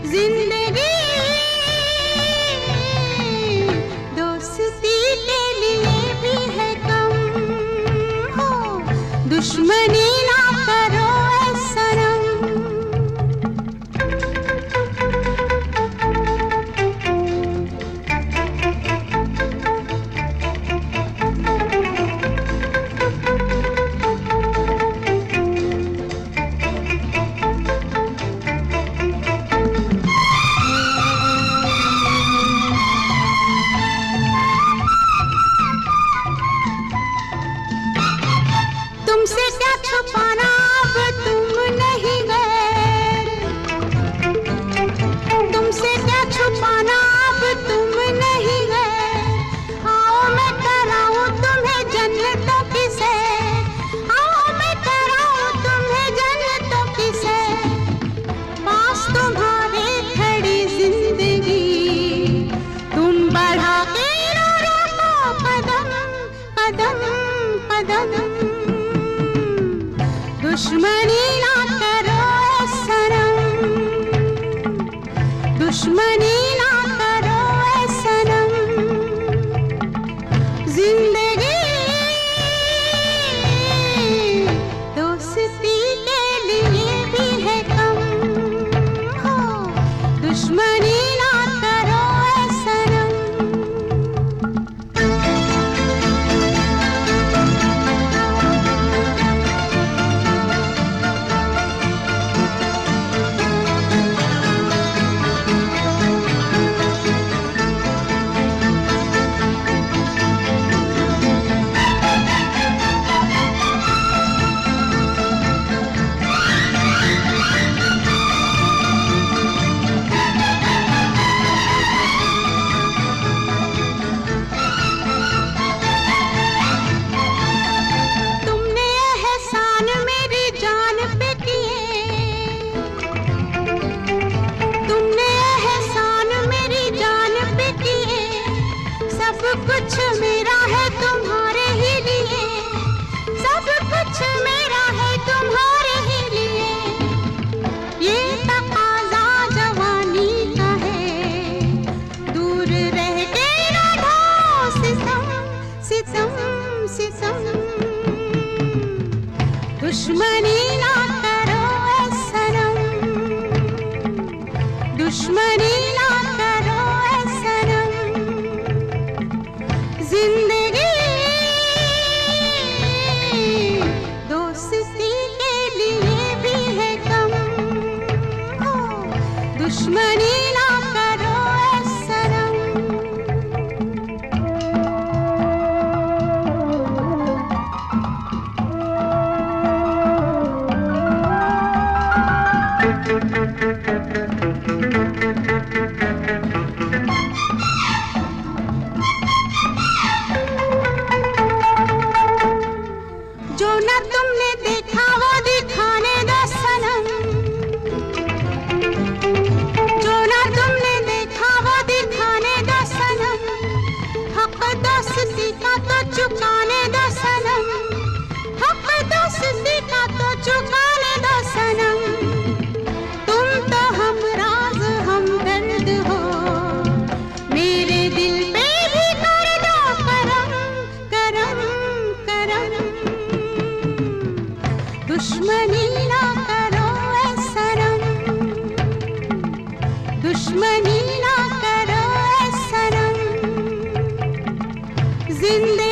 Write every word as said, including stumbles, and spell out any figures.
जिंदगी दोस्ती के लिए भी है कम हो, दुश्मनी ना करो ऐ सनम। तुमसे क्या छुपाना अब तुम नहीं गैर, तुमसे क्या छुपाना अब तुम नहीं गैर। आओ मैं कराऊं तुम्हें जन्नतों की सैर, आओ मैं कराऊं तुम्हें जन्नतों की सैर। पास तुम्हारे खड़ी जिंदगी, तुम बढ़ा के ना रोको कदम कदम कदम। दुश्मनी ना करो ऐ सनम, दुश्मनी ना करो ऐ सनम। जिंदगी दोस्ती के लिए भी है कम हो, दुश्मनी ना करो ऐ सनम। कुछ मेरा है तुम्हारे ही लिए, सब कुछ मेरा है तुम्हारे ही लिए। ये तकाज़ा जवानी का है, दूर रह के ना ढो सितम सितम सितम। दुश्मनी ना करो ऐ सनम, दुश्मनी ना करो ऐ सनम। जिंदगी दोस्ती के लिए भी है कम हो, दुश्मनी ना करो ऐ सनम। जो न तुमने देखा वो दिखाने दो सनम, जो न तुमने देखा वो दिखाने दो सनम। हक दोस्ती का तो चुकाने दो सनम, हक दोस्ती का तो चुकाने दो सनम। तुम तो हमराज हमदर्द हो, मेरे दिल पे भी कर दो करम करम करम। दुश्मनी ना करो ऐ सनम, दुश्मनी ना करो ऐ सनम। जिंदगी